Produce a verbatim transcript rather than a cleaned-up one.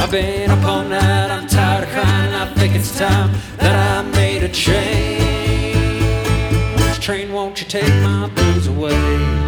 I've been up all night, I'm tired of crying. I think it's time that I made a change. Train, won't you take my blues away?